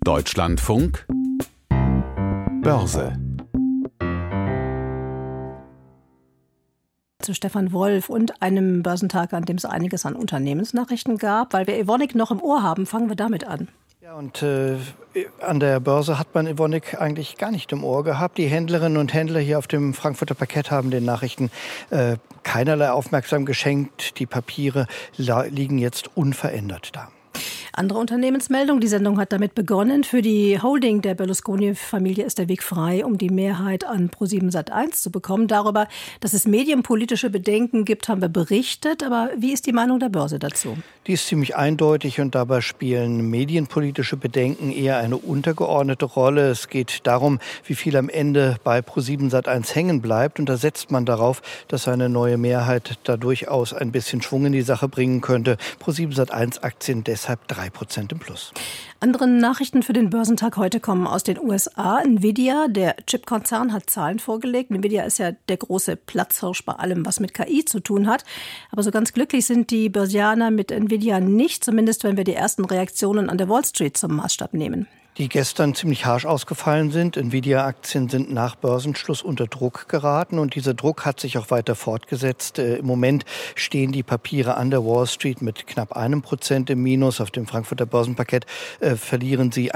Deutschlandfunk Börse. Zu Stefan Wolf und einem Börsentag, an dem es einiges an Unternehmensnachrichten gab. Weil wir Evonik noch im Ohr haben, fangen wir damit an. Ja, und an der Börse hat man Evonik eigentlich gar nicht im Ohr gehabt. Die Händlerinnen und Händler hier auf dem Frankfurter Parkett haben den Nachrichten keinerlei Aufmerksamkeit geschenkt. Die Papiere liegen jetzt unverändert da. Andere Unternehmensmeldung. Die Sendung hat damit begonnen. Für die Holding der Berlusconi-Familie ist der Weg frei, um die Mehrheit an ProSieben Sat.1 zu bekommen. Darüber, dass es medienpolitische Bedenken gibt, haben wir berichtet. Aber wie ist die Meinung der Börse dazu? Die ist ziemlich eindeutig und dabei spielen medienpolitische Bedenken eher eine untergeordnete Rolle. Es geht darum, wie viel am Ende bei ProSieben Sat.1 hängen bleibt. Und da setzt man darauf, dass eine neue Mehrheit da durchaus ein bisschen Schwung in die Sache bringen könnte. ProSieben Sat.1 Aktien deshalb 3% im Plus. Andere Nachrichten für den Börsentag heute kommen aus den USA. Nvidia, der Chipkonzern, hat Zahlen vorgelegt. Nvidia ist ja der große Platzhirsch bei allem, was mit KI zu tun hat. Aber so ganz glücklich sind die Börsianer mit Nvidia nicht, zumindest wenn wir die ersten Reaktionen an der Wall Street zum Maßstab nehmen. Die gestern ziemlich harsch ausgefallen sind. Nvidia-Aktien sind nach Börsenschluss unter Druck geraten und dieser Druck hat sich auch weiter fortgesetzt. Im Moment stehen die Papiere an der Wall Street mit knapp 1% im Minus. Auf dem Frankfurter Börsenparkett verlieren sie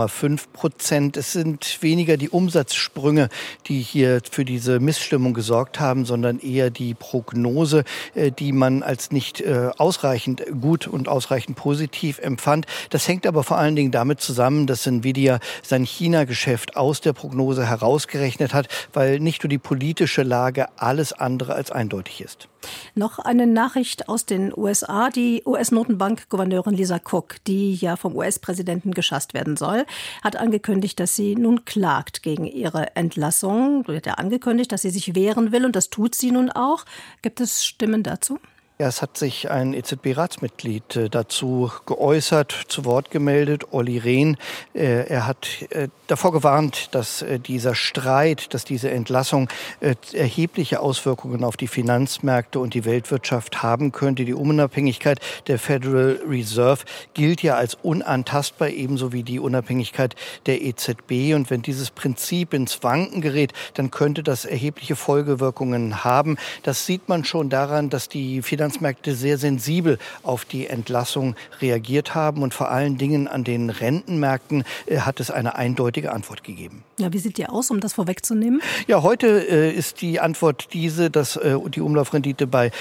1,5%. Es sind weniger die Umsatzsprünge, die hier für diese Missstimmung gesorgt haben, sondern eher die Prognose, die man als nicht ausreichend gut und ausreichend positiv empfand. Das hängt aber vor allen Dingen damit zusammen, dass Nvidia sein China-Geschäft aus der Prognose herausgerechnet hat, weil nicht nur die politische Lage alles andere als eindeutig ist. Noch eine Nachricht aus den USA. Die US-Notenbank-Gouverneurin Lisa Cook, die ja vom US-Präsidenten geschasst werden soll, hat angekündigt, dass sie nun klagt gegen ihre Entlassung. Sie hat ja angekündigt, dass sie sich wehren will und das tut sie nun auch. Gibt es Stimmen dazu? Ja, es hat sich ein EZB-Ratsmitglied dazu geäußert, zu Wort gemeldet, Olli Rehn. Er hat davor gewarnt, dass dieser Streit, dass diese Entlassung erhebliche Auswirkungen auf die Finanzmärkte und die Weltwirtschaft haben könnte. Die Unabhängigkeit der Federal Reserve gilt ja als unantastbar, ebenso wie die Unabhängigkeit der EZB. Und wenn dieses Prinzip ins Wanken gerät, dann könnte das erhebliche Folgewirkungen haben. Das sieht man schon daran, dass die Finanzmärkte sehr sensibel auf die Entlassung reagiert haben und vor allen Dingen an den Rentenmärkten hat es eine eindeutige Antwort gegeben. Ja, wie sieht die aus, um das vorwegzunehmen? Ja, heute ist die Antwort diese, dass die Umlaufrendite bei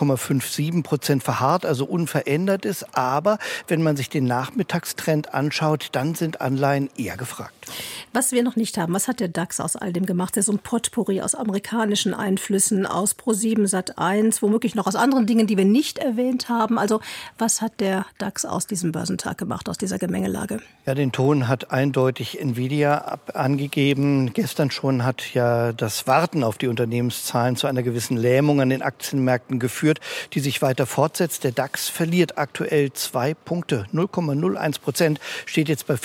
2,57% verharrt, also unverändert ist. Aber wenn man sich den Nachmittagstrend anschaut, dann sind Anleihen eher gefragt. Was wir noch nicht haben, was hat der DAX aus all dem gemacht? Das ist so ein Potpourri aus amerikanischen Einflüssen, aus ProSieben Sat.1, womöglich noch aus anderen Dingen, die wir nicht erwähnt haben. Also was hat der DAX aus diesem Börsentag gemacht, aus dieser Gemengelage? Ja, den Ton hat eindeutig Nvidia angegeben. Gestern schon hat ja das Warten auf die Unternehmenszahlen zu einer gewissen Lähmung an den Aktienmärkten geführt, die sich weiter fortsetzt. Der DAX verliert aktuell 2 Punkte. 0,01%, steht jetzt bei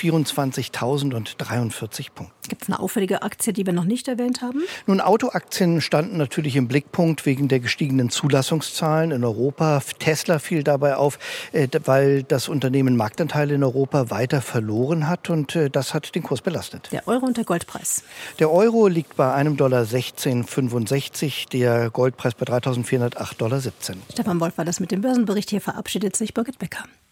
24.043 Punkten. Gibt es eine auffällige Aktie, die wir noch nicht erwähnt haben? Nun, Autoaktien standen natürlich im Blickpunkt wegen der gestiegenen Zulassungszahlen in Europa. Tesla fiel dabei auf, weil das Unternehmen Marktanteile in Europa weiter verloren hat und das hat den Kurs belastet. Der Euro und der Goldpreis? Der Euro liegt bei $1,1665, der Goldpreis bei $3.408,17. Stefan Wolf war das mit dem Börsenbericht. Hier verabschiedet sich Birgit Becker.